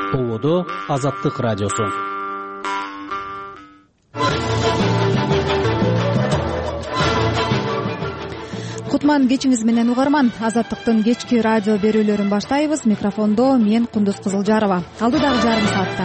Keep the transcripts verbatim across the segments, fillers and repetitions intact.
Болоду Азаттык радиосу. Кутман кечиңиз менен угарман. Азаттыктын кечки радио берүүлөрүн баштайбыз. Микрофондо мен Кундуз Кызылжарова. Алдыдагы жарым саатта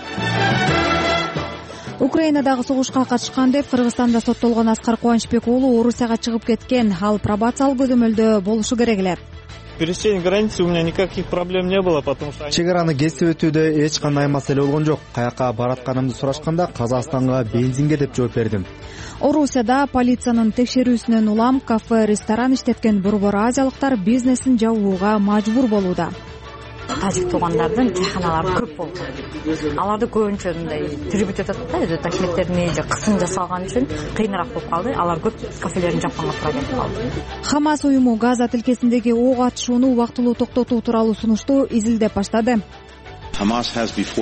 Украинадагы согушка катышкан деп Кыргызстанда соттолгон Аскар Кубанычбек уулу Орусияга чыгып кеткен. Ал пробациялык көзөмөлдө болушу керек эле. Пересечение границы у меня никаких проблем не было, потому что... Чек араны кесип өтүүдө эч кандай маселе болгон жок. Каяка баратканымды сурашканда Казакстанга бензинге деп жооп бердим. Орусияда полициянын текшерүүсүнөн улам кафе, ресторан иштеткен борбор азиялыктар бизнесин жабууга мажбур болууда. Тажик туугандардын чайханалары көп болду. Аларды көбүнчө мындай трибут жатат да, өзү ташметтерин же кысым жасалган үчүн кыйыныраак болуп калды. Алар көп кафелерин жапканга туура келип калды. Хамас уюму Газа тилкесиндеги ок атышууну убактылуу токтотуу тууралуу сунушту изилдеп баштады. Хамас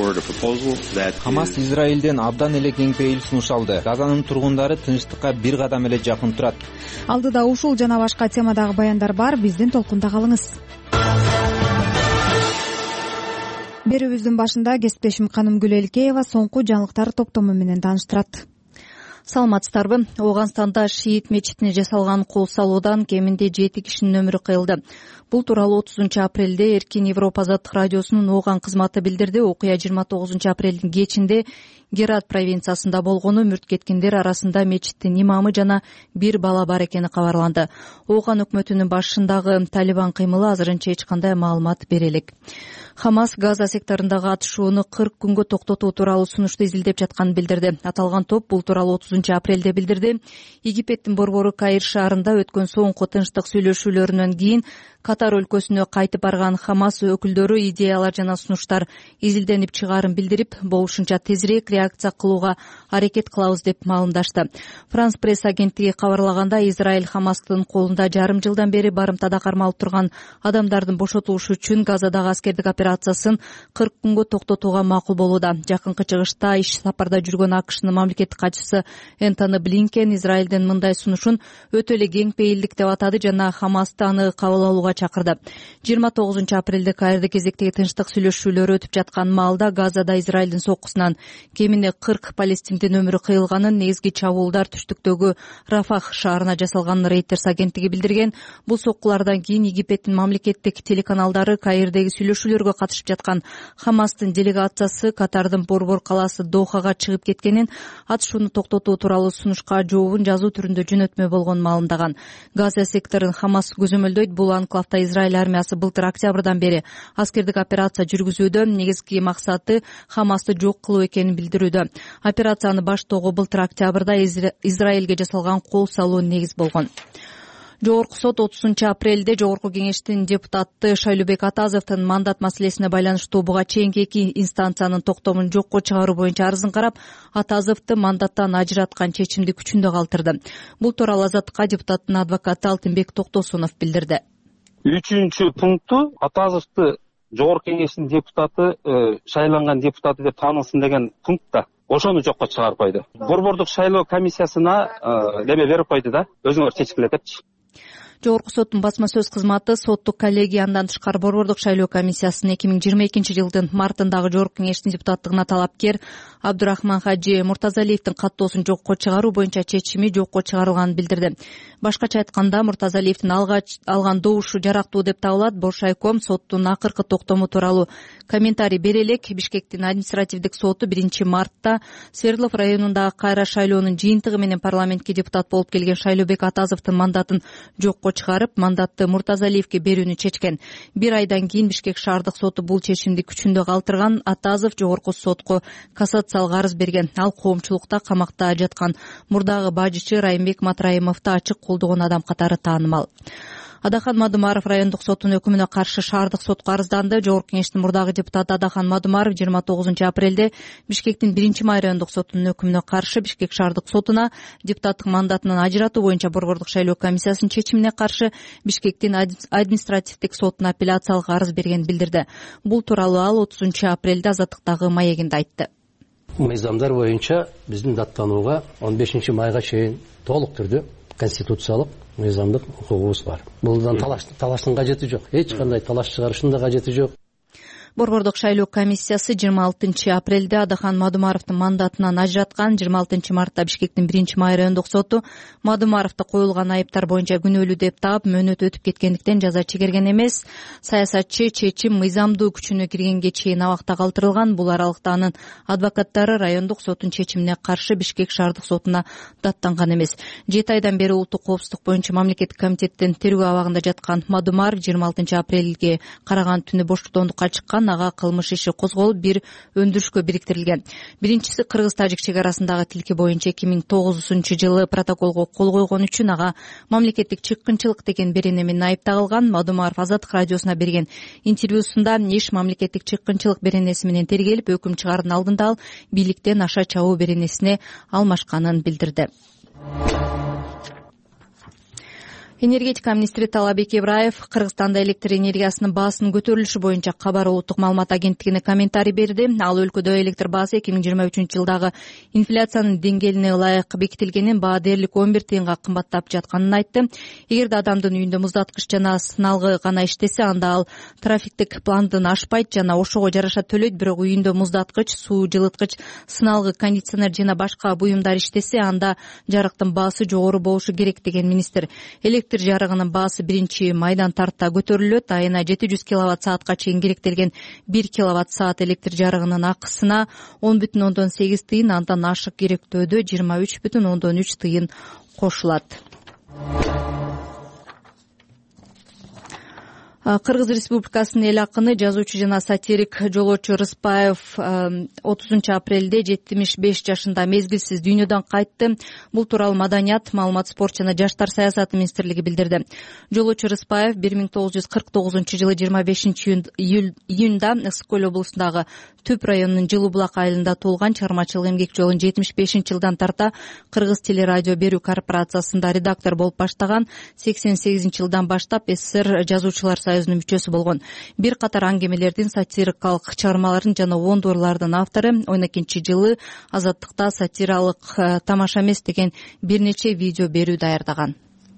Израилден абдан эле кең пейил сунуш алды. Газанын тургундары тынчтыкка бир кадам эле жакын турат. Алдыда ушул жана башка темадагы баяндар бар. Биздин толкунда калыңыз. Берүүбүздүн башында кесиптешим Канымгүл Элкеева соңку жаңылыктар топтому менен тааныштырат. Саламатсыздарбы? Оганстанда шиит мечитине жасалган кол салуудан кеминде жети кишинин өмүрү кыйылды. Бул тууралуу отузунчу апрелде Эркин Европа Азаттык радиосунун Оган кызматы билдирди. Окуя жыйырма тогузунчу апрелдин кечинде Герат провинциясында болгону, мүрт кеткендер арасында мечиттин имамы жана бир бала бар экени кабарланды. Оган өкмөтүнүн башындагы Талибан кыймылы азырынча эч кандай маалымат бере элек. Хамас Газа секторундагы атышууну кырк күнгө токтотуу тууралуу сунушту изилдеп жатканын билдирди. Аталган топ бул тууралуу отузунчу апрелде билдирди. Египеттин борбору Каир шаарында өткөн соңку тынчтык сүйлөшүүлөрүнөн кийин Катар өлкөсүнө кайтып барган Хамас өкүлдөрү идеялар жана сунуштар изилденип чыгаарын билдирип, болушунча тезирээк реакция кылууга аракет кылабыз деп маалымдашты. Франс пресс агенттиги кабарлаганда, Израиль Хамастын колунда жарым жылдан бери барымтада кармалып турган адамдардын бошотулушу үчүн Газадагы аскердик операциясын кырк күнгө токтотууга макул болууда. Жакынкы чыгышта иш сапарда жүргөн АКШнын мамлекеттик катчысы Энтони Блинкен Израилдин мындай сунушун өтө эле кең пейилдик деп атады жана Хамасты аны кабыл алууга чакырды. жыйырма тогузунчу апрелде Каирде кезектеги тынчтык сүйлөшүүлөрү өтүп жаткан маалда Газада Израилдин соккусунан кемине кырк палестиндин өмүрү кыйылганын, негизги чабуулдар түштүктөгү Рафах шаарына жасалганын Reuters агенттиги билдирген. Бул соккулардан кийин Египеттин мамлекеттик телеканалдары Каирдеги сүйлөшүүлөргө катышып жаткан Хамастын делегациясы Катардын борбор калаасы Дохага чыгып кеткенин, атышууну токтотуу тууралуу сунушка жообун жазуу түрүндө жөнөтмө болгонун маалымдаган. Газа секторун Хамас көзөмөлдөйт. Бул анклавда Израиль армиясы былтыр октябрдан бери аскердик операция жүргүзүүдө. Негизги максаты Хамасты жок кылуу экенин билдирүүдө. Операцияны баштоого былтыр октябрда Израилге жасалган кол салуу негиз болгон. Жогорку сот отузунчу апрелде Жогорку кеңештин депутаты Шайлообек Атазовдун мандат маселесине байланыштуу буга чейинки эки инстанциянын токтомун жокко чыгаруу боюнча арызын карап, Атазовду мандаттан ажыраткан чечимди күчүндө калтырды. Бул тууралуу Азаттыкка депутаттын адвокаты Алтынбек Токтосунов билдирди. Үчүнчү пункту Атазовду Жогорку кеңештин депутаты, шайланган депутаты деп таанылсын деген пунктта ошону жокко чыгарып койду. Борбордук шайлоо комиссиясына неме берип койду да, өзүңөр чечкиле депчи. Жогорку соттун басма сөз кызматы соттук коллегия андан тышкары борбордук шайлоо комиссиясынын эки миң жыйырма экинчи жылдын мартындагы Жогорку кеңештин депутаттыгына талапкер Абдурахман Хаджи Муртазалиевдин каттоосун жокко чыгаруу боюнча чечими жокко чыгарылганын билдирди. Башкача айтканда, Муртазалиевдин алган добушу жарактуу деп табылат. Боршайком соттун акыркы токтому тууралуу комментарий бере элек. Бишкектин административдик соту биринчи мартта Свердлов районундагы кайра шайлоонун жыйынтыгы менен парламентке депутат болуп келген Шайлообек Атазовдун мандатын жокко чыгарып, мандатты Муртазалиевге берүүнү чечкен. Бир айдан кийин Бишкек шаардык соту бул чечимди күчүндө калтырган. Атазов жогорку сотко кассациялык арыз берген. Ал коомчулукта камакта жаткан мурдагы бажычы Райымбек Матраимовду ачык колдогон адам катары таанымал. Адахан Мадумаров райондук сотунун өкүмүнө каршы шаардык сотко арызданды. Жогорку кеңештин мурдагы депутаты Адахан Мадумаров жыйырма тогузунчу апрелде Бишкектин биринчи май райондук сотунун өкүмүнө каршы Бишкек шаардык сотуна депутаттык мандатынан ажыратуу боюнча борбордук шайлоо комиссиясынын чечимине каршы Бишкектин административдик сотуна апелляциялык арыз бергенин билдирди. Бул тууралуу ал отузунчу апрелде Азаттыктагы маегинде айтты. Мыйзамдар боюнча биздин даттанууга он бешинчи майга чейин толук түрдө конституциялык мыйзамдык укугубуз бар. Булдан талаштын кажети жок. Эч кандай талаш чыгарыштын да кажети жок. Борбордук шайлоо комиссиясы жыйырма алтынчы апрелде Адахан Мадумаровдун мандатынан ажыраткан. жыйырма алтынчы мартта Бишкектин биринчи май райондук соту Мадумаровду коюлган айыптар боюнча күнөөлүү деп таап, мөөнөт өтүп кеткендиктен жаза чегерген эмес. Саясатчы чечим мыйзамдуу күчүнө киргенге чейин абакта калтырылган. Бул аралыкта анын адвокаттары райондук соттун чечимине каршы Бишкек шаардык сотуна даттанган эмес. жети айдан бери улуттук коопсуздук боюнча мамлекеттик комитеттин тергөө абагында жаткан Мадумаров жыйырма алтынчы апрелге караган түнү боштондукка чыккан. Ага кылмыш иши козголуп, бир өндүрүшкө бириктирилген. Биринчиси кыргыз-тажик чек арасындагы тилки боюнча эки миң тогузунчу жылы протоколго кол койгон үчүн ага мамлекеттик чыккынчылык деген берене менен айып тагылган. Мадумаров Азаттык радиосуна берген интервьюсунда иш мамлекеттик чыккынчылык беренеси менен тергелип, өкүм чыгаардын алдында ал бийликтен аша чабуу беренесине алмашканын билдирди. Энергетика министри Талабек Ибраев Кыргызстанда электр энергиясынын баасынын көтөрүлүшү боюнча Кабар улуттук маалымат агенттигине комментарий берди. Ал өлкөдө электр баасы эки миң жыйырма үчүнчү жылдагы инфляциянын деңгээлине ылайык бекитилгенин, баа дээрлик он бир тыйынга кымбаттап жатканын айтты. Эгерде адамдын үйүндө муздаткыч жана сыналгы гана иштесе, анда ал трафиктик пландын ашпайт жана ошого жараша төлөйт. Бирок үйүндө муздаткыч, суу жылыткыч, сыналгы, кондиционер жана башка буюмдар иштесе, анда жарыктын баасы жогору болушу керек деген министр. Электр жарыгынын баасы биринчи майдан тарта көтөрүлөт. Айына жети жүз киловатт саатка чейин керектелген бир киловатт саат электр жарыгынын акысына он бүтүн ондон сегиз тыйын, андан ашык керектөөдө жыйырма үч бүтүн ондон үч тыйын кошулат. Кыргыз Республикасынын эл акыны, жазуучу жана сатирик Жолочу Рыспаев отузунчу апрелде жетимиш беш жашында мезгилсиз дүйнөдөн кайтты. Бул тууралуу Маданият, маалымат, спорт жана жаштар саясаты министрлиги билдирди. Жолочу Рыспаев бир миң тогуз жүз кырк тогузунчу жылы жыйырма бешинчи июнда Ысык көл облусундагы Түп районунун Жылуу булак айылында туулган. Чыгармачылык эмгек жолун жетимиш бешинчи жылдан тарта Кыргыз телерадио берүү корпорациясында редактор болуп баштаган. сексен сегизинчи жылдан баштап СССР жазуучулар союзунун мүчөсү болгон. Бир катар аңгемелердин, сатирикалык чыгармалардын жана ондурлардын автору. он экинчи жылы Азаттыкта сатиралык тамаша эмес деген бир нече видео берүү даярдаган.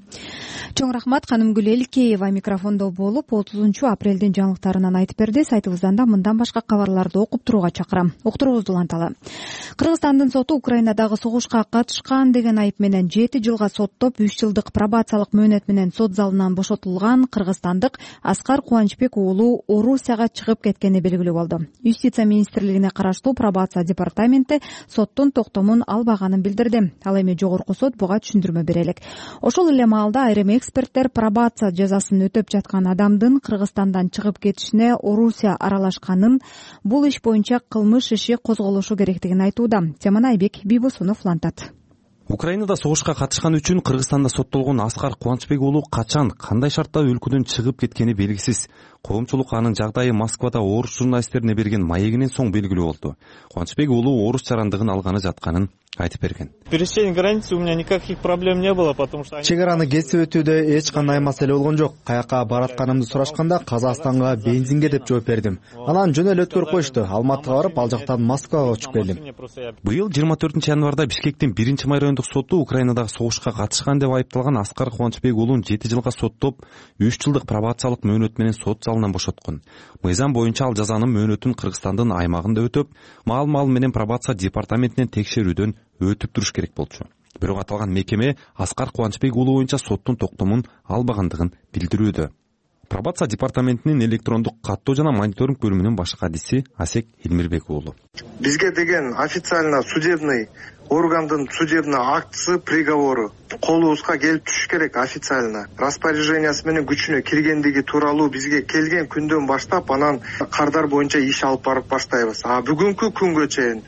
Чоң рахмат. Канымгүл Элкеева микрофондо болуп, отузунчу апрелдин жаңылыктарынан айтып берди. Сайтыбыздан да мындан башка кабарларды окуп турууга чакырам. Уктуруңузду уланталы. Кыргызстандын соту Украинадагы согушка катышкан деген айып менен жети жылга соттоп, үч жылдык пробациялык мөөнөт менен сот залынан бошотулган кыргызстандык Аскар Кубанычбек уулу Орусияга чыгып кеткени белгилүү болду. Юстиция министрлигине караштуу пробация департаменти соттун токтомун албаганын билдирди. Ал эми жогорку сот буга түшүндүрмө бере элек. Ошол эле маалда айрым эксперттер пробация жазасын өтөп жаткан адамдын Кыргызстандан чыгып кетишине Орусия аралашканын, бул иш боюнча кылмыш иши козголушу керектигин айтууда. Теманы Айбек Бийбосунов улантат. Украинада согушка катышкан үчүн Кыргызстанда соттолгон Аскар Кубанычбек уулу качан, кандай шартта өлкөдөн чыгып кеткени белгисиз. Коомчулук анын жагдайы Москвада орус журналисттерине берген маегинен соң белгилүү болду. Кубанычбек уулу орус жарандыгын алганы жатканын айтып берген. Пересечение границы у меня никаких проблем не было, потому что чек араны кесип өтүүдө эч кандай маселе болгон жок. Каяка баратканымды сурашканда Казакстанга бензинге деп жооп бердим. Анан жөн эле өткөрүп коюшту. Алматыга барып, ал жактан Москвага учуп келдим. Быйыл жыйырма төртүнчү январда Бишкектин биринчи май райондук соту Украинадагы согушка катышкан деп айыпталган Аскар Кубанычбек уулун жети жылга соттоп, үч жылдык пробациялык мөөнөт менен сот залынан бошоткон. Мыйзам боюнча ал жазанын мөөнөтүн Кыргызстандын аймагында өтөп, маал-маал менен пробация департаментинен текшерүүдөн өтүп туруш керек болчу. Бирок аталган мекеме Аскар Кубанычбек уулу боюнча соттун токтомун албагандыгын билдирүүдө. Пробация департаментинин электрондук каттоо жана мониторинг бөлүмүнүн баш кадиси Асек Элмирбек уулу. Бизге деген официально судебный органдын судебный актысы, приговору колубузга келип түшүш керек официально. Распоряжениясы менен күчүнө киргендиги тууралуу бизге келген күндөн баштап анан кардар боюнча иш алып барып баштайбыз. А бүгүнкү күнгө чейин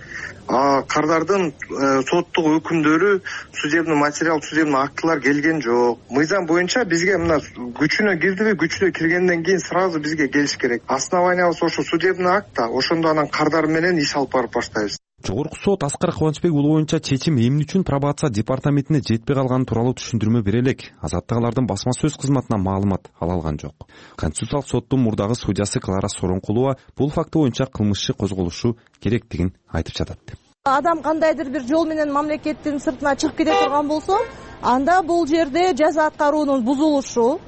кардардын соттук өкүмдөрү, судебный материал, судебный актылар келген жок. Мыйзам боюнча бизге мына күчүнө кирдиби, күчүнө киргенден кийин сразу бизге келиш керек. Основаниябыз ошо судебный акт, ошондо анан кардар менен иш алып барып баштайбыз. Жогорку сот Аскар Кубанычбек уулу боюнча чечим эмне үчүн пробация департаментине жетпей калганы тууралуу түшүндүрмө бере элек. Азаттык алардын басма сөз кызматынан маалымат ала алган жок. Конституциялык соттун мурдагы судьясы Клара Соронкулова бул факты боюнча кылмыш иши козголушу керектигин айтып жатат. Адам кандайдыр бир жол менен мамлекеттин сыртына чыгып кете турган болсо, анда бул жерде жаза аткаруунун бузулушу,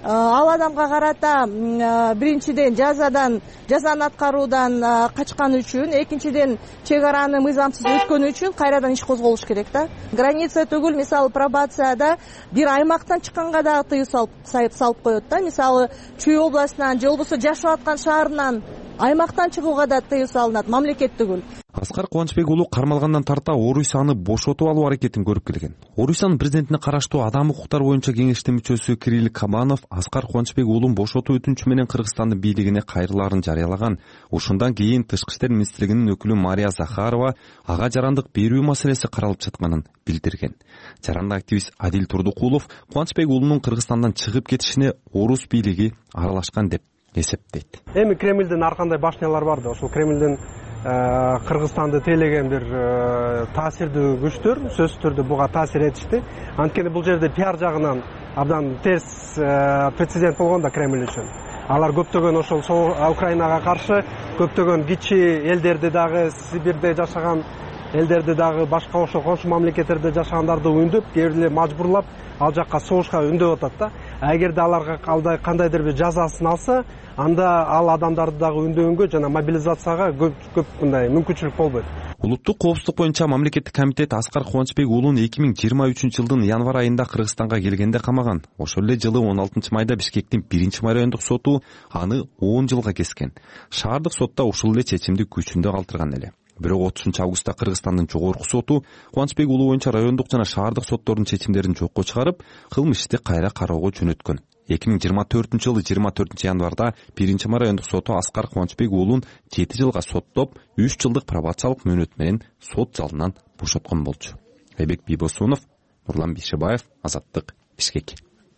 ал адамга карата биринчиден жазадан жазаны аткаруудан качканы үчүн, экинчиден чек араны мыйзамсыз өткөнү үчүн кайрадан иш козголуш керек да. Граница түгүл, мисалы пробацияда бир аймактан чыкканга дагы тыюу салып салып коет да. Мисалы Чүй областынан же болбосо жашап аткан шаарынан аймактан чыгууга да тыюу салынат, мамлекет түгүл. Аскар Кубанычбек уулу кармалгандан тарта Орусияны бошотуп алуу аракетин көрүп келген. Орусиянын президентине караштуу адам укуктары боюнча кеңештин мүчөсү Кирилл Кабанов Аскар Кубанычбек уулун бошотуу өтүнүчү менен Кыргызстандын бийлигине кайрылаарын жарыялаган. Ошондон кийин Тышкы иштер министрлигинин өкүлү Мария Захарова ага жарандык берүү маселеси каралып жатканын билдирген. Жаранды активист Адил Турдукулов Кубанычбек уулунун Кыргызстандан чыгып кетишине орус бийлиги аралашкан деп эсептейт. Эми Кремлдин ар кандай башнялар бар да, ошол Кремлдин Кыргызстанды тейлеген бир таасирдүү күчтөр сөзсүз түрдө буга таасир этишти. Анткени бул жерде пиар жагынан абдан терс прецедент болгон да Кремль үчүн. Алар көптөгөн ошол Украинага каршы көптөгөн кичи элдерди дагы, Сибирде жашаган элдерди дагы, башка ошо коңшу мамлекеттерде жашагандарды үндүп, кээ бирлер мажбурлап ал жакка согушка үндөп атат да. Эгерде аларга кандайдыр бир жазасын алса, анда ал адамдарды дагы үндөгөнгө жана мобилизацияга көп көп мындай мүмкүнчүлүк болбойт. Улуттук коопсуздук боюнча мамлекеттик комитет Аскар Кубанычбек уулун эки миң жыйырма үчүнчү жылдын январь айында Кыргызстанга келгенде камаган. Ошол эле жылы он алтынчы майда Бишкектин биринчи май райондук соту аны он жылга кескен. Шаардык сотта ушул эле чечимди күчүндө калтырган эле. Бирок отузунчу августта Кыргызстандын жогорку соту Кубанычбек уулу боюнча райондук жана шаардык соттордун чечимдерин жокко чыгарып, кылмыш ишти кайра кароого жөнөткөн. эки миң жыйырма төртүнчү жылы жыйырма төртүнчү январда биринчи май райондук соту Аскар Кубанычбек уулун жети жылга соттоп, үч жылдык пробациялык мөөнөт менен сот залынан бошоткон болчу. Айбек Бийбосунов, Нурлан Бишебаев, Азаттык, Бишкек.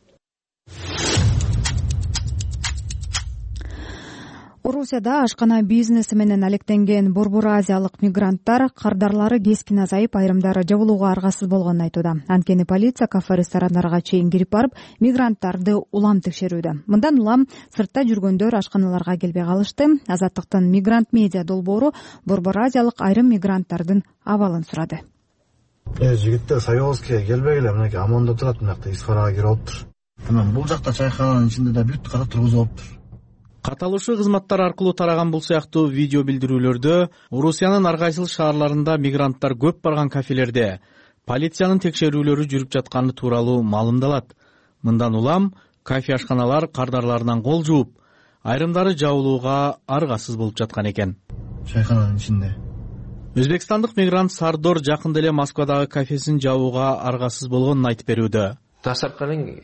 Орусияда ашкана бизнеси менен алектенген Борбор Азиялык мигранттар кардарлары кескин азайып, айрымдары жабылууга аргасыз болгонун айтууда. Анткени полиция кафе ресторандарга чейин кирип барып, мигранттарды улам текшерүүдө. Мындан улам сыртта жүргөндөр ашканаларга келбей калышты. Азаттыктын мигрант медиа долбоору Борбор Азиялык айрым мигранттардын абалын сурады. Э, жигиттер Союзге келбегиле, мынакей аманда турат, мынакта исфарага кирип алыптыр. Анан бул жакта чайкананын ичинде да бүт кара тургузуп алыптыр. Каталуучу кызматтар аркылуу тараган бул сыяктуу видео билдирүүлөрдө Орусиянын ар кайсыл шаарларында мигранттар көп барган кафелерде полициянын текшерүүлөрү жүрүп жатканы тууралуу маалымдалат. Мындан улам кафе ашканалар кардарларынан кол жууп, айрымдары жабылууга аргасыз болуп жаткан экен. Чайкананын ичинде. Өзбекстандык мигрант Сардор жакында эле Москвадагы кафесин жабууга аргасыз болгонун айтып берүүдө. Tasarkaning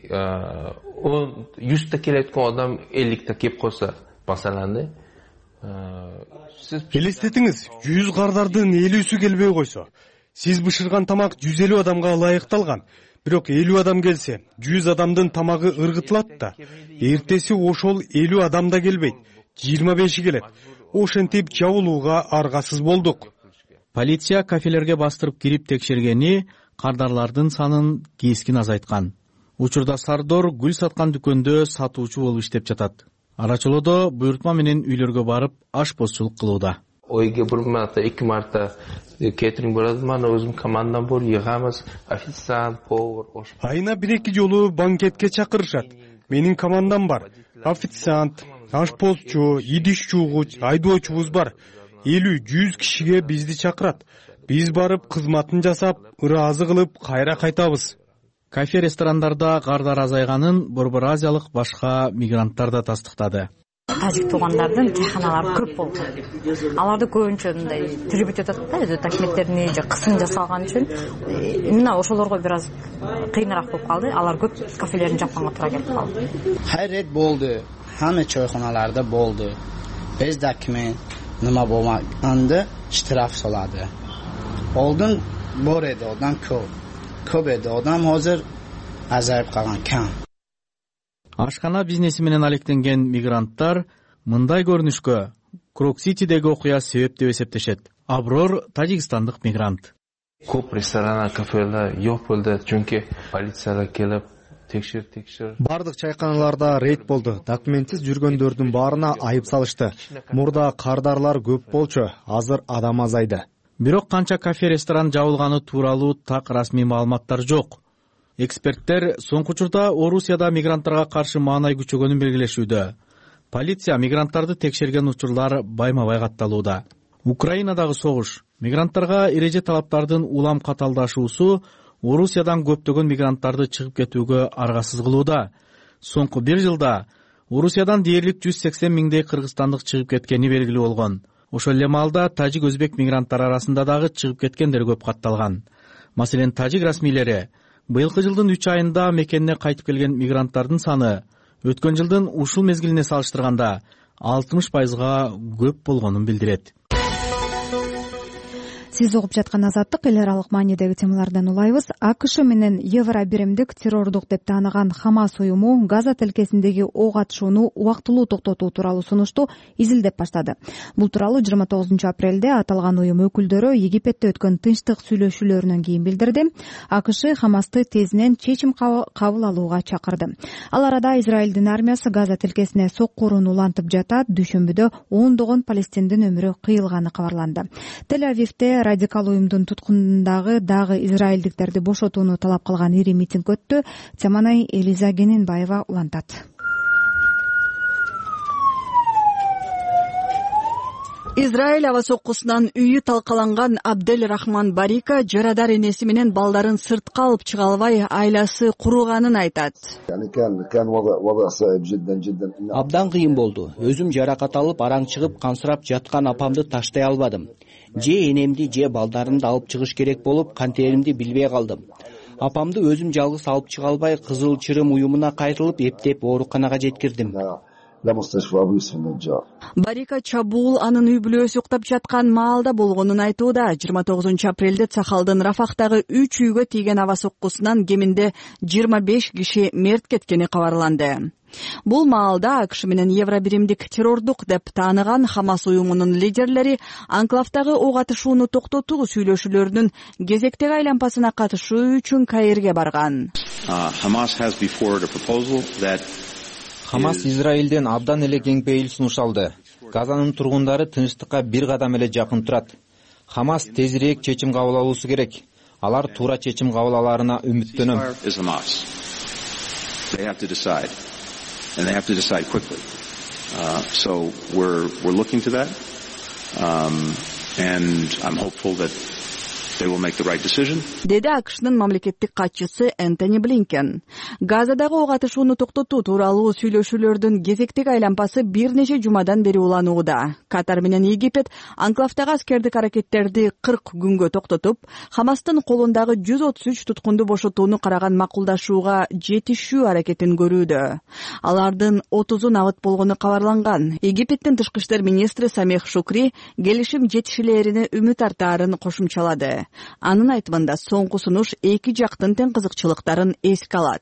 o yüzde kelayotgan odam ellikta kelib qolsa, masalan, siz elестетиңиз, жүз кардардын элүүсү келбей койсо, сиз бышырган тамак жүз элүү адамга ылайыкталган. Бирок элүү адам келсе, жүз адамдын тамагы ыргытылат да. Эртеси ошол элүү адам да келбейт, жыйырма беши келет. Ошентип жабылууга аргасыз болдук. Полиция кафелерге бастырып кирип текшергени кардарлардын санын кескин азайткан. Учурда Сардор гүл саткан дүкөндө сатуучу болуп иштеп жатат. Арачылоодо буйртма менен үйлөргө барып ашпозчулук кылууда. Ойга бир марта, эки марта кетринг болот, мана өзүм командам бар, йыгамыз, официант, повар, ош. Айына бир-эки жолу банкетке чакырышат. Менин командам бар. Официант, ашпозчу, идиш жуугуч, айдоочубуз бар. элүү жүз кишиге бизди чакырат. Биз барып кызматын жасап, ыраазы кылып кайра кайтабыз. Кафе ресторандарда кардар азайганын Борбор Азиялык башка мигранттар да тастыктады. Тажик туугандардын чайканалары көп болду. Аларды көбүнчө мындай трибут өтөт да, өзү ташметтерине же кысым жасалган үчүн мына ошолорго бир аз кыйыныраак болуп калды. Алар көп кафелерин жапканга туура келип калды. Хайрет болду. Хамма чайканаларда болду. Биз дакимен nima bo'lmaganda ishtiroq soladi. Oldin bor edi odam ko'p. Ko'p edi odam, hozir azayib qolgan kam. Ашкана бизнеси менен алектенген мигранттар мындай көрүнүшкө Крок-Ситидеги окуя себеп деп эсептешет. Аброр тажикстандык мигрант. Көп ресторан, кафелер жок болду, чүнки полициялар келип текшер текшер. Бардык чайканаларда рейд болду. Документсиз жүргөндөрдүн баарына айып салышты. Мурда кардарлар көп болчу, азыр адам азайды. Бирок канча кафе ресторан жабылганы тууралуу так расмий маалыматтар жок. Эксперттер соңку учурда Орусияда мигранттарга каршы маанай күчөгөнүн белгилешүүдө. Полиция мигранттарды текшерген учурлар байма-бай катталууда. Украинадагы согуш, мигранттарга эреже талаптардын улам каталдашуусу Орусиядан көптөгөн мигранттарды чыгып кетүүгө аргасыз кылууда. Соңку бир жылда Орусиядан дээрлик жүз сексен миңдей кыргызстандык чыгып кеткени белгилүү болгон. Ошол эле маалда тажик өзбек мигранттар арасында дагы чыгып кеткендер көп катталган. Маселен, тажик расмийлери быйылкы жылдын үч айында мекенине кайтып келген мигранттардын саны өткөн жылдын ушул мезгилине салыштырганда алтымыш пайызга көп болгонун билдирет. Сиз угуп жаткан Азаттык эл аралык маанидеги темалардан улайбыз. АКШ менен Евро биримдик террордук деп тааныган Хамас уюму Газа тилкесиндеги ок атышууну убактылуу токтотуу тууралуу сунушту изилдеп баштады. Бул тууралуу жыйырма тогузунчу апрелде аталган уюм өкүлдөрү Египетте өткөн тынчтык сүйлөшүүлөрүнөн кийин билдирди. АКШ Хамасты тезинен чечим кабыл алууга чакырды. Ал арада Израилдин армиясы Газа тилкесине соккурун улантып жатат. Дүйшөмбүдө ондогон палестиндин өмүрү кыйылганы кабарланды. Тель-Авивде радикал уюмдун туткунундагы дагы израилдиктерди бошотууну талап кылган ири митинг өттү. Теманай Элиза Гененбаева улантат. Израиль аба соккусунан үйү талкаланган Абдель Рахман Барика жарадар энеси менен балдарын сыртка алып чыга албай айласы куруганын айтат. Абдан кыйын болду. Өзүм жаракат алып араң чыгып кансырап жаткан апамды таштай албадым. Же энемди же балдарымды алып чыгыш керек болуп, кантеримди билбей калдым. Апамды өзүм жалгыз алып чыга албай Кызыл Чырым уюмуна кайтылып эптеп ооруканага жеткирдим. Барика чабуул анын үй бүлөсү уктап жаткан маалда болгонун айтууда. жыйырма тогузунчу апрелде Цахалдын Рафахтагы үч үйгө тийген аба соккусунан кеминде жыйырма беш киши мерт кеткени кабарланды. Бул маалда АКШ менен Евро биримдик террордук деп тааныган Хамас уюмунун лидерлери анклавдагы ок атышууну токтотуу сүйлөшүүлөрүнүн кезектеги айланпасына катышуу үчүн Каирге барган. Хамас Израилден абдан эле кең пейил сунуш алды. Газанын тургундары тынчтыкка бир кадам эле жакын турат. Хамас тезирээк чечим кабыл алуусу керек. Алар туура чечим кабыл аларына үмүттөнөм. And they have to decide quickly. Uh, so we're we're looking to that, um, and I'm hopeful that they will make the right decision. Деди АКШнын мамлекеттик катчысы Энтони Блинкен. Газадагы ок атышууну токтотуу тууралуу сүйлөшүүлөрдүн кезектеги айланпасы бир нече жумадан бери уланууда. Катар менен Египет анклавдагы аскердик аракеттерди кырк күнгө токтотуп, Хамастын колундагы жүз отуз үч туткунду бошотууну караган макулдашууга жетишүү аракетин көрүүдө. Алардын отузу набыт болгону кабарланган. Египеттин тышкы иштер министри Самех Шукри келишим жетишилерине үмүт артаарын кошумчалады. Анын айтымында соңку сунуш эки жактын тең кызыкчылыктарын эске алат.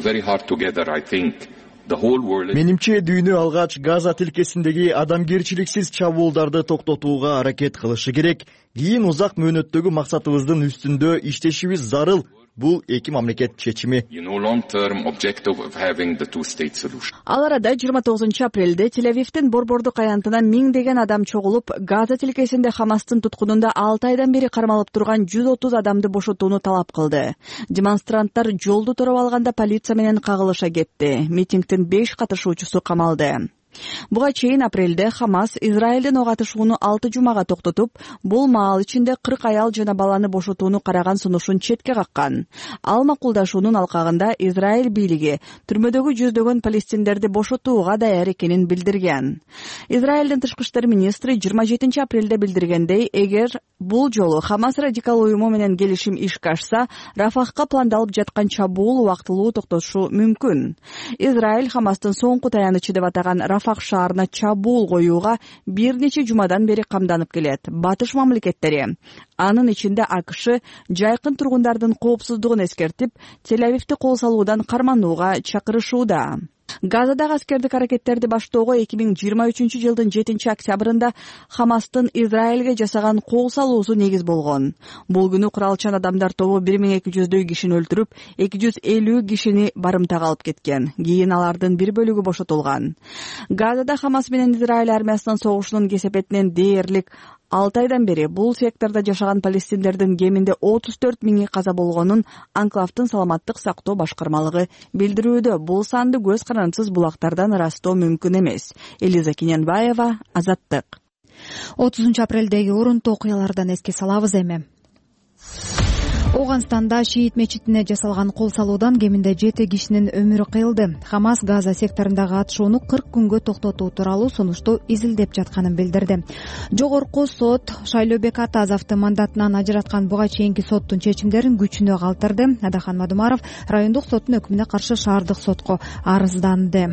Менимче дүйнө алгач Газа тилкесиндеги адамгерчиликсиз чабуулдарды токтотууга аракет кылышы керек. Кийин узак мөөнөттөгү максатыбыздын үстүндө иштешибиз зарыл. Бул эки мамлекет чечими. Ал арада жыйырма тогузунчу апрелде Тель-Авивдин борбордук аянтына миңдеген адам чогулуп, Газа тилкесинде Хамастын туткунунда алты айдан бери кармалып турган жүз отуз адамды бошотууну талап кылды. Демонстранттар жолду тороп алганда полиция менен кагылыша кетти. Митингдин беш катышуучусу камалды. Буга чейин апрелде Хамас Израилдин ок атышууну алты жумага токтотуп, бул маал ичинде кырк аял жана баланы бошотууну караган сунушун четке каккан. Ал макулдашуунун алкагында Израиль бийлиги түрмөдөгү жүздөгөн палестиндерди бошотууга даяр экенин билдирген. Израилдин тышкы иштер министри жыйырма жетинчи апрелде билдиргендей, эгер бул жолу Хамас радикал уюму менен келишим ишке ашса, Рафахка пландалып жаткан чабуул убактылуу токтошу мүмкүн. Израиль Хамастын соңку таянычы деп атаган Рафах шаарына чабуул коюуга бир нече жумадан бери камданып келет. Батыш мамлекеттери, анын ичинде АКШ, жайкын тургундардын коопсуздугун эскертип, Тель-Авивди кол салуудан карманууга чакырышууда. Газадагы аскердик аракеттерди баштоого эки миң жыйырма үчүнчү жылдын жетинчи октябрында Хамастын Израилге жасаган кол салуусу негиз болгон. Бул күнү куралчан адамдар тобу бир миң эки жүздөй кишини өлтүрүп, эки жүз элүү кишини барымтага алып кеткен. Кийин алардын бир бөлүгү бошотулган. Газада Хамас менен Израиль армиясынын согушунун кесепетинен дээрлик алты айдан бери бул сектордо жашаган палестиндердин кеминде отуз төрт миңи каза болгонун анклавдын саламаттык сактоо башкармалыгы билдирүүдө. Бул санды көз карандысыз булактардан ырастоо мүмкүн эмес. Элиза Кененбаева, Азаттык. отузунчу апрелдеги урунтуу окуялардан эске салабыз эми. Оганстанда шиит мечитине жасалган кол салуудан кеминде жети кишинин өмүрү кыйылды. Хамас Газа секторундагы атышууну кырк күнгө токтотуу тууралуу сунушту изилдеп жатканын билдирди. Жогорку сот Шайлообек Атазовду мандатынан ажыраткан буга чейинки соттун чечимдерин күчүнө калтырды. Адахан Мадумаров райондук соттун өкүмүнө каршы шаардык сотко арызданды.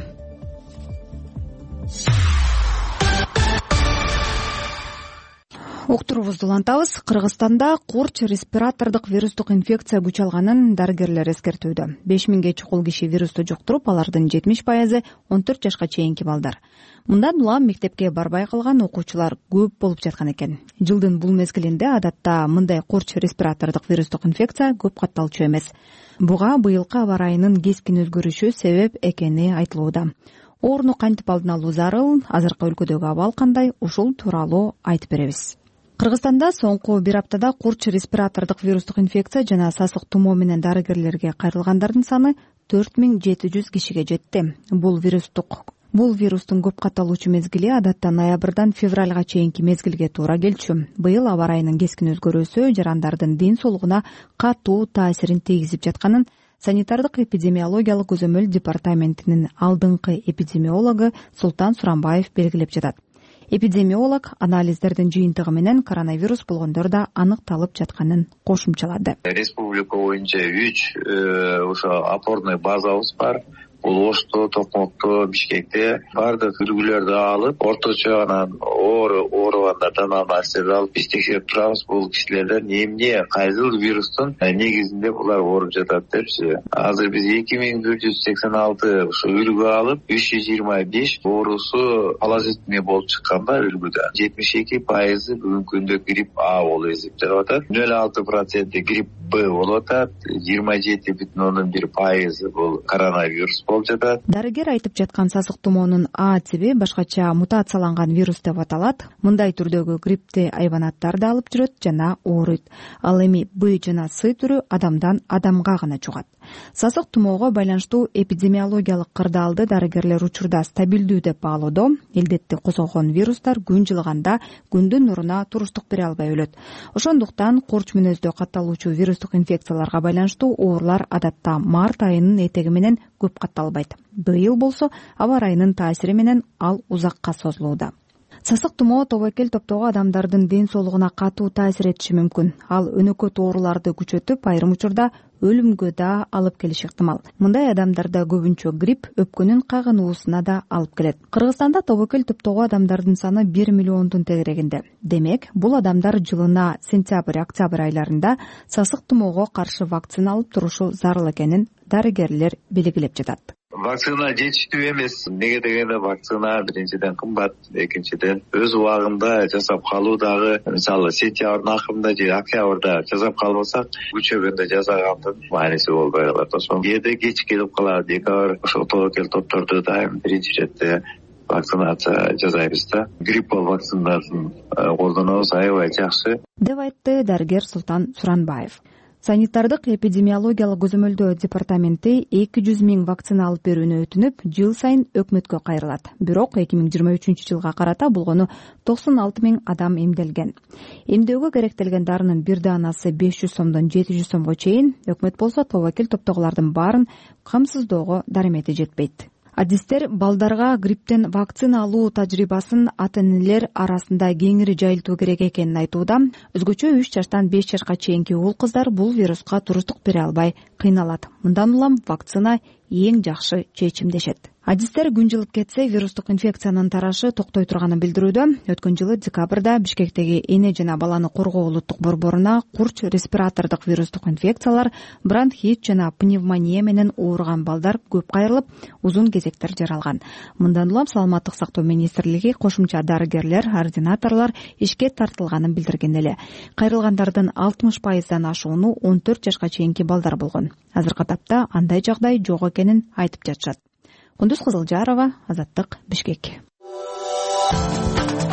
Уктуруубузду улантабыз. Кыргызстанда курч респиратордук вирустук инфекция күч алганын дарыгерлер эскертүүдө. беш миңге чукул киши вирусту жуктуруп, алардын жетимиш пайызы он төрт жашка чейинки балдар. Мындан улам мектепке барбай калган окуучулар көп болуп жаткан экен. Жылдын бул мезгилинде адатта мындай курч респиратордук вирустук инфекция көп катталчу эмес. Буга быйылкы аба ырайынын кескин өзгөрүшү себеп экени айтылууда. Орну кантип алдын алуу зарыл, азыркы өлкөдөгү абал кандай, ушул тууралуу айтып беребиз. Кыргызстанда соңку бир аптада курч респиратордук вирустук инфекция жана сасык тумоо менен дарыгерлерге кайрылгандардын саны төрт миң жети жүз кишиге жетти. Бул вирустук Бул вирустун көп катталуучу мезгили адатта ноябрдан февралга чейинки мезгилге туура келчү. Быйыл аба ырайынын кескин өзгөрүүсү жарандардын ден соолугуна катуу таасирин тийгизип жатканын санитардык эпидемиологиялык көзөмөл департаментинин алдыңкы эпидемиологу Султан Суранбаев белгилеп жатат. Эпидемиолог анализдердин жыйынтыгы менен коронавирус болгондор да аныкталып жатканын кошумчалады. Республика боюнча үч ошо опорный базабыз бар. Бул Ошто, Токмокто, Бишкекте бардык үлгүлөрдү алып, орточо анан оору ооругандардан анализдерди алып биз текшерип турабыз. Бул кишилерден эмне кайсыл вирустун негизинде булар ооруп жатат депчи. Азыр биз эки миң бир жүз сексен алты ушу үлгү алып, үч жүз жыйырма беш оорусу положительный болуп чыкканда үлгүдө жетимиш эки пайызы бүгүнкү күндө грипп А болуп эсептелип атат. нөл алты проценти грипп Б болуп атат. жыйырма жети бүтүн ондон бир пайызы бул коронавирус болуп жатат. Дарыгер айтып жаткан сасык тумоонун А тиби башкача мутацияланган вирус деп аталат. Мындай түрдөгү гриппти айбанаттар да алып жүрөт жана ооруйт. Ал эми Б жана С түрү адамдан адамга гана жугат. Сасык тумоого байланыштуу эпидемиологиялык кырдаалды дарыгерлер учурда стабилдүү деп баалоодо. Элдетти козгогон вирустар күн жылыганда күндүн нуруна туруштук бере албай өлөт. Ошондуктан курч мүнөздө катталуучу вирустук инфекцияларга байланыштуу оорулар адатта март айынын этеги менен көп катталбайт. Быйыл болсо аба ырайынын таасири менен ал узакка созулууда. Сасык тумоо тобокел топтогу адамдардын ден соолугуна катуу таасир этиши мүмкүн. Ал өнөкөт ооруларды күчөтүп, айрым учурда өлүмгө да алып келиши ыктымал. Мындай адамдарда көбүнчө грипп өпкөнүн кагынуусуна да алып келет. Кыргызстанда тобокел топтогу адамдардын саны бир миллиондун тегерегинде. Демек, бул адамдар жылына сентябрь-октябрь айларында сасык тумоого каршы вакцина алып турушу зарыл экенин дарыгерлер белгилеп жатат. Вакцина жетиштүү эмес. Неге дегенде вакцина биринчиден кымбат, экинчиден өз убагында жасап калуу дагы, мисалы сентябрдын акырында же октябрда жасап калбасак, күчөгөндө жасагандын мааниси болбой калат. Ошон кээде кеч келип калат. Декабрь ошол тобокел топторду дайым биринчи четте вакцинация жасайбыз да. Гриппол вакцинасын колдонобуз, аябай жакшы, деп айтты дарыгер Султан Суранбаев. Санитардык эпидемиологиялык көзөмөлдөө департаменти эки жүз миң вакцина алып берүүнү өтүнүп, жыл сайын өкмөткө кайрылат. Бирок эки миң жыйырма үчүнчү жылга карата болгону токсон алты миң адам эмделген. Эмдөөгө керектелген дарынын бир даанасы беш жүз сомдон жети жүз сомго чейин, өкмөт болсо тобокел топтогулардын баарын камсыздоого дарымети жетпейт. Адистер балдарга грипптен вакцина алуу тажрыйбасын ата-энелер арасында кеңири жайылтуу керек экенин айтууда. Өзгөчө үч жаштан беш жашка чейинки уул кыздар бул вируска туруштук бере албай кыйналат. Мындан улам вакцина эң жакшы чечим дешет. Адистер күн жылып кетсе, вирустук инфекциянын тарашы токтой турганын билдирүүдө. Өткөн жылы декабрда Бишкектеги эне жана баланы коргоо улуттук борборуна курч респиратордук вирустук инфекциялар, бронхит жана пневмония менен ооруган балдар көп кайрылып, узун кезектер жаралган. Мындан улам Саламаттык сактоо министрлиги кошумча дарыгерлер, ординаторлор ишке тартылганын билдирген эле. Кайрылгандардын алтымыш пайыздан ашууну он төрт жашка чейинки балдар болгон. Азыркы тапта андай жагдай жок экенин айтып жатышат. Кундуз Кызылжарова, Азаттык, Бишкек.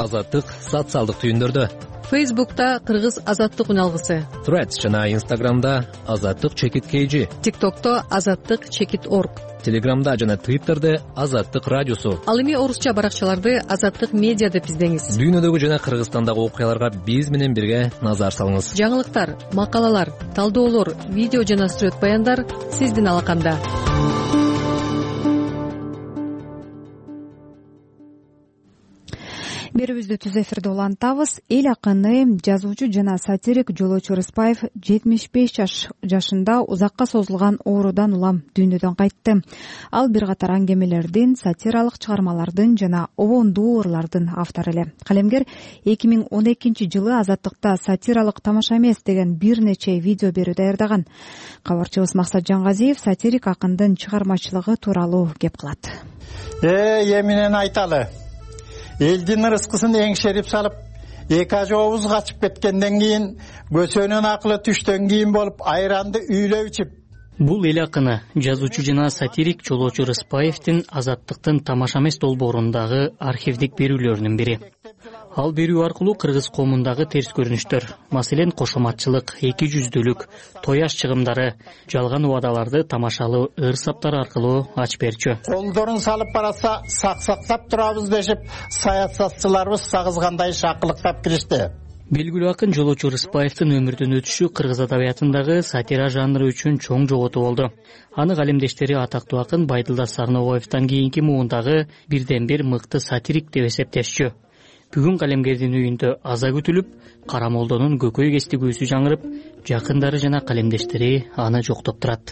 азаттык социалдык түйүндөрдө. Фейсбукта Кыргыз азаттык үналгысы. Threads жана Инстаграмда азаттык чекит kg. ТикТокто азаттык чекит орг. Телеграмда жана Твиттерде азаттык радиосу. Ал эми орусча баракчаларды азаттык медиа деп издеңиз. Дүйнөдөгү жана Кыргызстандагы окуяларга биз менен бирге назар салыңыз. Жаңылыктар, макалалар, талдоолор, видео жана сүрөт баяндар сиздин алаканда. Берүүбүздү түз эфирде улантабыз. Эл акыны, жазуучу жана сатирик Жолочу Рыспаев жетимиш беш жашында узакка созулган оорудан улам дүйнөдөн кайтты. Ал бир катар аңгемелердин, сатиралык чыгармалардын жана обондуу ырлардын автору эле. Калемгер эки миң он экинчи жылы Азаттыкта сатиралык тамаша эмес деген бир нече видео берүү даярдаган. Кабарчыбыз Максат Жангазиев сатирик акындын чыгармачылыгы тууралуу кеп кылат. Э, эминен айталы. Элдин ырыскысын эңшерип салып, эки ажообуз качып кеткенден кийин, көсөнүн акылы түштөн кийин болуп, айранды үйлөп ичип. Бул эл акыны, жазуучу жана сатирик Жолочу Рыспаевдин Азаттыктын тамаша эмес долбоорундагы архивдик берүүлөрүнүн бири. Ал берүү аркылуу кыргыз коомундагы терс көрүнүштөр, маселен кошоматчылык, эки жүздүүлүк, тояш чыгымдары, жалган убадаларды тамашалуу ыр саптар аркылуу ачып берчү. Колдорун салып баратса, саксактап турабыз дешип, саясатчыларыбыз сагызгандай шакылыктап киришти. Белгилүү акын Жолочу Рыспаевдин өмүрдүн өтүшү кыргыз адабиятындагы сатира жанры үчүн чоң жоготуу болду. Аны калемдештери атактуу акын Байдылдас Сарнобаевден кийинки муундагы бирден бир мыкты сатирик деп эсептешчү. Бүгүн калемгердин үйүндө аза күтүлүп, Карамолдонун көкөй кестигүүсү жаңырып, жакындары жана калемдештери аны жоктоп турат.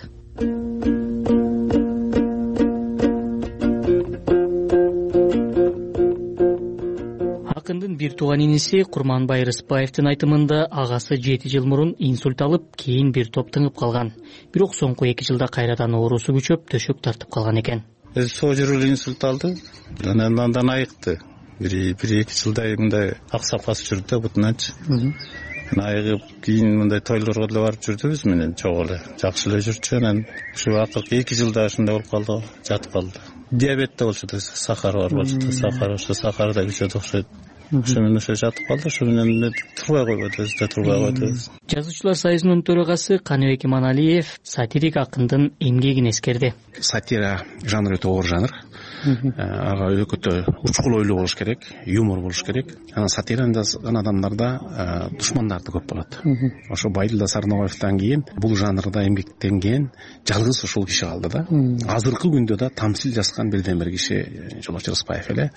Акындын бир тууган иниси Курманбай Рыспаевдин айтымында агасы жети жыл мурун инсульт алып, кийин бир топ тыңып калган. Бирок соңку эки жылда кайрадан оорусу күчөп, төшөк тартып калган экен. Сол жүрүл инсульт алды, андан айыкты. Бир-эки жылдай мындай аксап-аксап жүрдү да бутуначы. Айыгып, кийин мындай тойлорго деле барып жүрдүбүз менен чогуу эле. Жакшы эле жүрчү, анан ушу акыркы эки жылда ушундай болуп калды, жатып калды. Диабет да болчу да, сахар бар болчу да, сахар, ошо сахар да күчөт окшойт. Ошо менен ошо жатып калды, ошо менен турбай койбойт, өзү да турбай койт. Жазуучулар союзунун төрагасы Каныбек Иманалиев сатирик акындын эмгегин эскерди. Сатира жанры өтө оор жанр. Ага өтө учкул ойлуу болуш керек, юмор болуш керек. Анан сатираны жазган адамдарда душмандарды көп болот. Ошо Байдылдас Сарнобаевден кийин бул жанрда эмгектенген жалгыз ушул киши калды да. Азыркы күндө да тамсил жазган бирден бир киши Жолочу Рыспаев эле.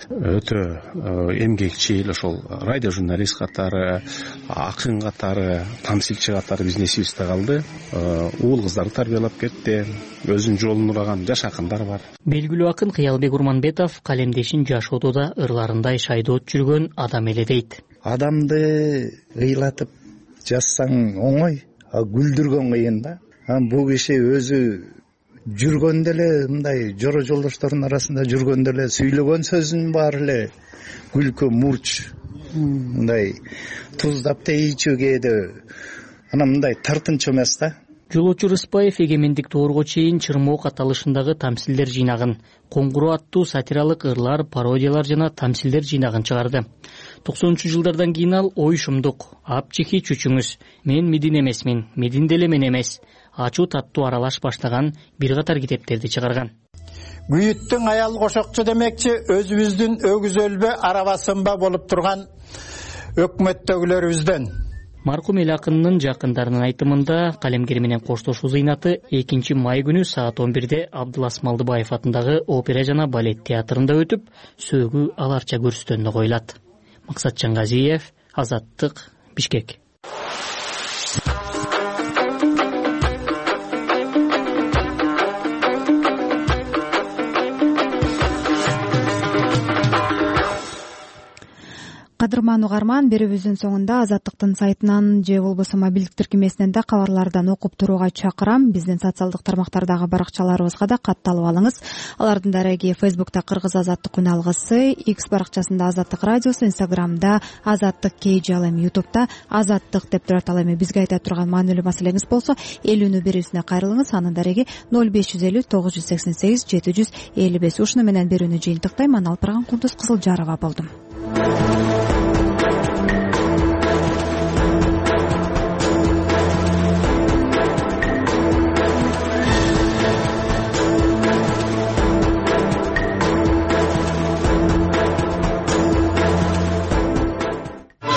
Өтө эмгекчил, ошол радио журналист катары, акын катары, тамсилчи катары биздин эсибизде калды. Уул кыздарды тарбиялап кетти, өзүнүн жолун ураган жаш акындар бар. Белгилүү акын Кыялбек Урманбетов калемдешин жашоодо ырларындай шайдоот жүргөн адам эле дейт. Адамды ыйлатып жазсаң оңой, а күлдүргөн кыйын да. Бул киши өзү жүргөндө эле мындай жоро жолдоштордун арасында жүргөндө эле сүйлөгөн сөзүн баары эле күлкү, мурч, мындай туздап тийчү кээде. Анан мындай тартынчу эмес да. Жолочу Рыспаев эгемендик доорго чейин Чырмоок аталышындагы тамсилдер жыйнагын, Коңгуроо аттуу сатиралык ырлар, пародиялар жана тамсилдер жыйнагын чыгарды. токсонунчу жылдардан кийин ал Ой шумдук, Апчихи чүчүңүз, Мен Медин эмесмин, Медин деле мен эмес, Ачуу таттуу аралаш баштаган бир катар китептерди чыгарган. Күйүттүн аял кошокчу демекчи өзүбүздүн өгүз өлбө арабасынба болуп турган өкмөттөгүлөрүбүздөн. Маркум эл акынынын жакындарынын айтымында калемгер менен коштошуу зыйнаты экинчи май күнү саат он бирде Абдылас Малдыбаев атындагы опера жана балет театрында өтүп, сөөгү аларча көрсөтөндө коюлат. Максат Жангазиев, Азаттык, Бишкек. Кадырман угарман, берүүбүздүн соңунда Азаттыктын сайтынан же болбосо мобилдик тиркемесинен да кабарлардан окуп турууга чакырам. Биздин социалдык тармактардагы баракчаларыбызга да катталып алыңыз. Алардын дареги Фейсбукта Кыргыз азаттык үналгысы, X баракчасында Азаттык радиосу, Инстаграмда Азаттык kg, ал эми Ютубта Азаттык деп турат. Ал эми бизге айта турган маанилүү маселеңиз болсо, элүүнү берүүсүнө кайрылыңыз. Анын дареги ноль беш жүз элүү тогуз жүз сексен сегиз жети жүз элүү беш. Ушуну менен берүүнү жыйынтыктайм. Аны алып барган Кундуз Кызылжарова болдум. болот.